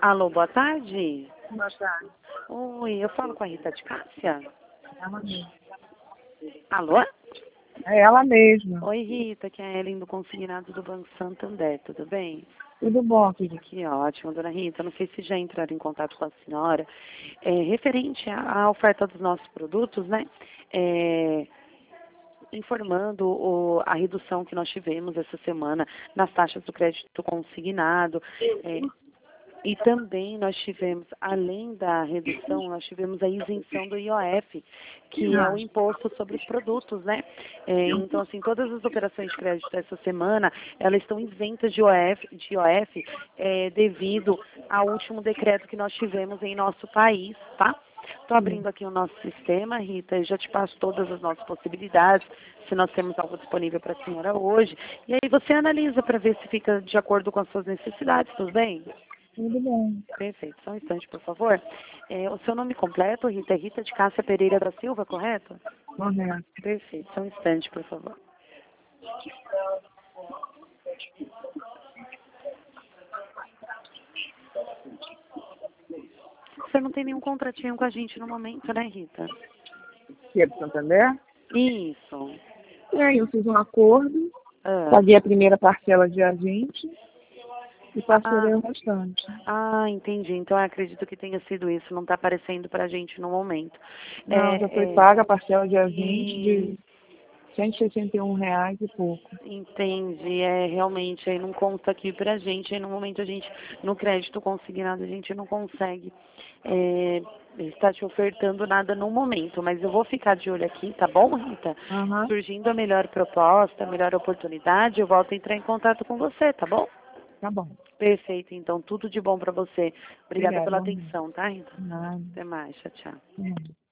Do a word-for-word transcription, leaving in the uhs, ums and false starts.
Alô, boa tarde. Boa tarde. Oi, eu falo com a Rita de Cássia? Ela mesma. Alô? É ela mesma. Oi, Rita, que é a Ellen do Consignado do Banco Santander, tudo bem? Tudo bom, filha? Que ótimo, dona Rita. Não sei se já entraram em contato com a senhora. É, referente à, à oferta dos nossos produtos, né? É, informando o, a redução que nós tivemos essa semana nas taxas do crédito consignado. É, e também nós tivemos, além da redução, nós tivemos a isenção do I O F, que é o imposto sobre os produtos, né? É, então, assim, todas as operações de crédito essa semana, elas estão isentas de I O F, de I O F é, devido ao último decreto que nós tivemos em nosso país, tá? Estou abrindo aqui o nosso sistema, Rita, e já te passo todas as nossas possibilidades, se nós temos algo disponível para a senhora hoje. E aí você analisa para ver se fica de acordo com as suas necessidades, tudo bem? Tudo bem. Perfeito. Só um instante, por favor. É, o seu nome completo, Rita, é Rita de Cássia Pereira da Silva, correto? Correto. Perfeito. Só um instante, por favor. Você não tem nenhum contratinho com a gente no momento, né, Rita? Que é do Santander? Isso. E aí eu fiz um acordo, Ah, paguei a primeira parcela dia vinte e parcelei ah, o restante. ah, entendi. Então eu acredito que tenha sido isso. Não está aparecendo para a gente no momento. Não, já foi É, é, paga a parcela dia vinte e de cento e sessenta e um reais e pouco. entendi, é realmente, aí não consta aqui pra gente, aí no momento a gente, no crédito consignado, a gente não consegue é, estar te ofertando nada no momento, mas eu vou ficar de olho aqui, tá bom, Rita? Aham, Surgindo a melhor proposta, a melhor oportunidade, eu volto a entrar em contato com você, tá bom? tá bom. Perfeito, então, tudo de bom pra você. Obrigada Obrigada, pela bom dia. atenção, tá, Rita? Nada. Até mais, tchau, tchau. É.